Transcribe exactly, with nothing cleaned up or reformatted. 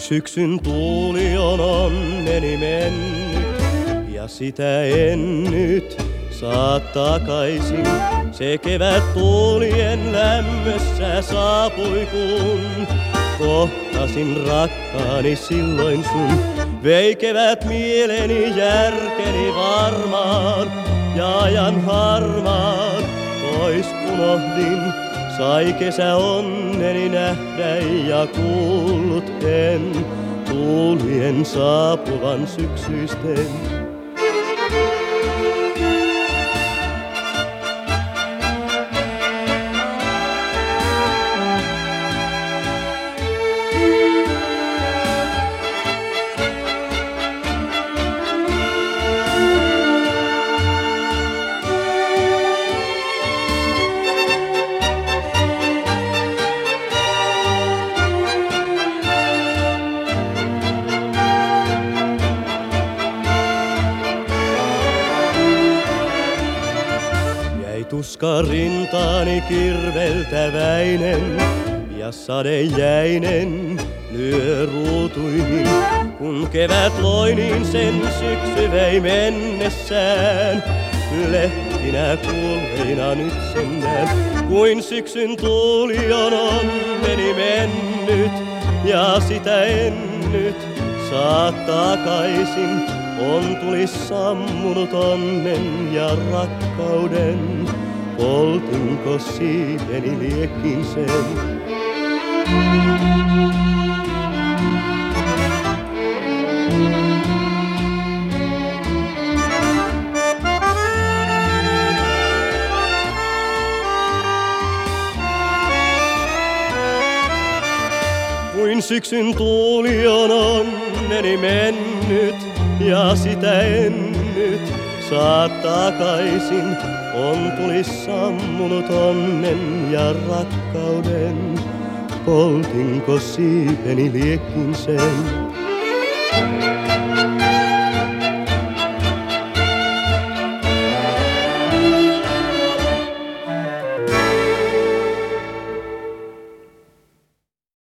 Syksyn tuuli on onneni mennyt, ja sitä en nyt saa takaisin. Se kevät tuulien lämmössä saapui, kun kohtasin rakkaani silloin sun. Vei kevät mieleni, järkeni varmaan, ja ajan harmaan pois unohdin. Sai kesä onneni nähdä ja kuullut en tuulien saapuvan syksyisten. Tuska rintaani kirveltäväinen ja sadejäinen lyö ruutuihin. Kun kevät loi, niin sen syksy vei mennessään. Lehtinä kuolleina nyt sen näen, kuin syksyn tuuli on onneni mennyt. Ja sitä en nyt saa takaisin. On tulis sammunut onnen ja rakkauden. Poltinko siiveni liekin sen? Kuin syksyn tuuli on onneni mennyt, ja sitä en nyt saa takaisin. On tulis sammunut onnen ja rakkauden. Poltinko siipeni liekin sen?